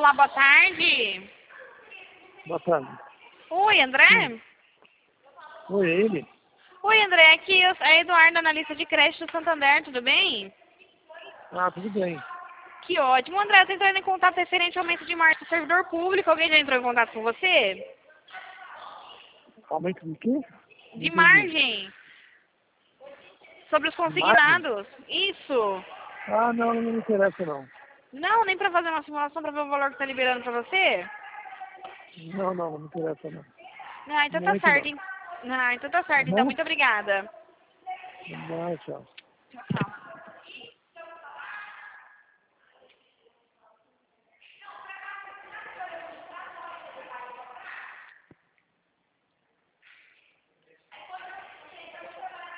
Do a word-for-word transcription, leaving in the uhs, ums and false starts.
Olá, boa tarde. Boa tarde. Oi, André? Sim. Oi, é ele? Oi, André, aqui é a Eduarda, analista de crédito do Santander, tudo bem? Ah, tudo bem. Que ótimo. André, eu tô entrando em contato referente ao aumento de margem do servidor público. Alguém já entrou em contato com você? Aumento de quê? Não De entendi. margem. Sobre os Margem? consignados. Isso. Ah, não, não me interessa não. Não, nem pra fazer uma simulação pra ver o valor que tá liberando pra você? Não, não, não me interessa não. Ah, No então tá momento certo. não. hein? Ah, então tá Tá certo. Então, bom? muito obrigada. Não, tchau. Tchau, tchau.